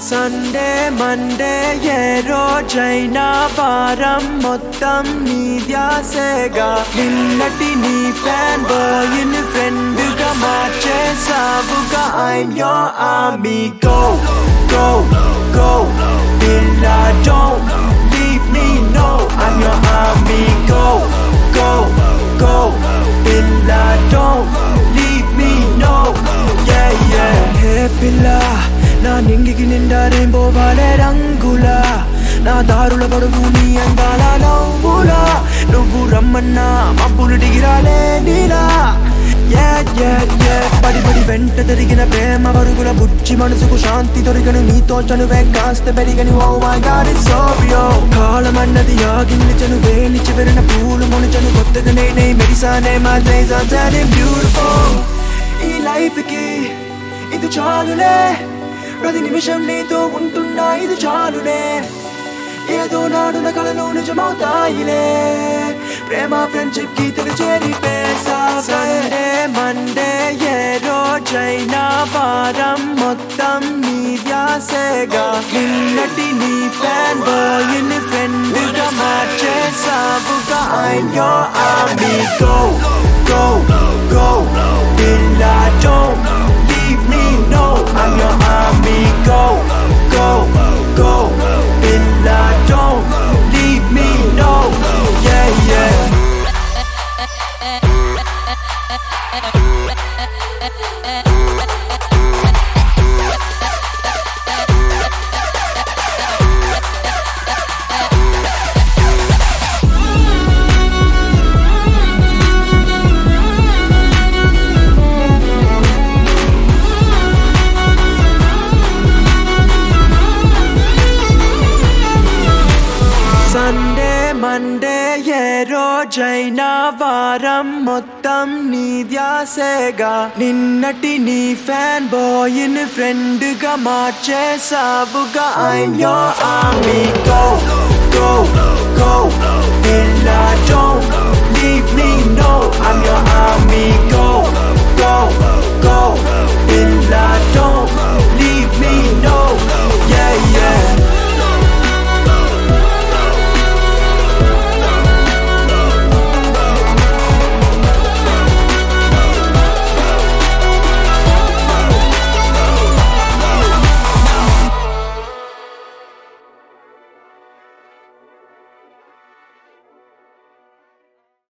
Sunday Monday ఏ రోజైనా వారం మొత్తం నీ ధ్యాసేగా నిన్నటి నీ ఫ్యాన్ బాయ్ని ఫ్రెండ్గా మార్చేసావుగా I'm your amigo go go Billa don't leave me no I'm your amigo go go Billa don't leave me no yeah yeah hey Billa నా నింగికి నిండా రెయిన్బో వాలే రంగులా నా దారుల పడుగు నీ అందాల నవ్వులా నువ్వు రమ్మన్నా మబ్బులు దిగిరాలే నీలా పడి పడి వెంట తిరిగిన ప్రేమ పరుగుల బుచ్చి మనసుకు శాంతి దొరికను నీతో చనువే కాస్త పెరిగని oh my God it's so pure కాలమన్నది ఆగింది చనువే చివరిన పూలు మొలిచను కొత్తగా నేనే మెరిసానే my days are turning beautiful ఈ లైఫ్ కి ఇది చాలులే ప్రతి నిమిషం నీతో ఉంటున్నా ఇది చాలులే ఏదో నాడు నా కళలో నిజమవుతాయిలే ప్రేమ ఫ్రెండ్షిప్ కి తెలిచేరి సండే మండే ఏ రోజైనా వారం మొత్తం నీ ధ్యాసేగా నిన్నటి నీ ఫ్యాన్ బాయ్ని ఫ్రెండ్గా మార్చేసావుగా I'm your amigo go go Billa don't leave me no I'm your amigo go go Billa don't leave me no yeah yeah Sunday Monday ఏ రోజైనా వారం మొత్తం నీ ధ్యాసేగా నిన్నటి నీ ఫ్యాన్ బాయ్ని ఫ్రెండ్గా మార్చేసావుగా I'm your amigo go go Billa don't leave me no I'm your amigo go go Billa don't